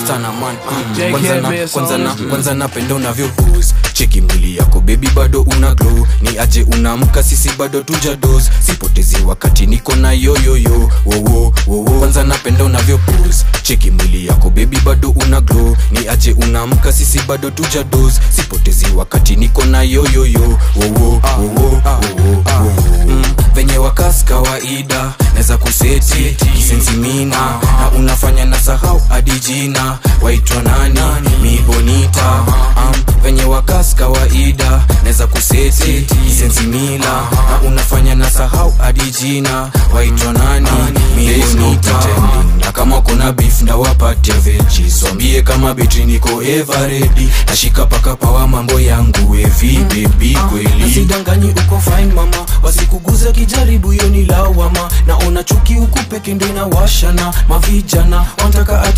Montana man. Kwanza napenda unavyo pose. Cheki mwili yako baby bado una glow. Ni aje unaamka sisi bado tuja dose. Sipotezi wakati niko na yo. Kwanza napenda unavyo pose. Cheki mwili yako baby bado una glow. Ni aje unaamka sisi bado tuja dose. Sipotezi wakati niko na yo. Venye wakas kawaida neza kuseti kisensi mina. Na unafanya na sahau adijina. Waitwa nani? Mi bonita. Venye wakas kawaida neza kuseti kisensi mina. Na unafanya na sahau adijina. Waitwa nani? Mi bonita. Na kama kuna beef nda wapatia veggie. Swambie kama betri niko ever ready. Nashika paka pawa mambo yangu heavy baby kweli. Nasidanganyi uko fine mama. Wasikuguza kijaribu yo ni lawama. Na ona chuki huku peke ndo inawashana. Mavijana wantaka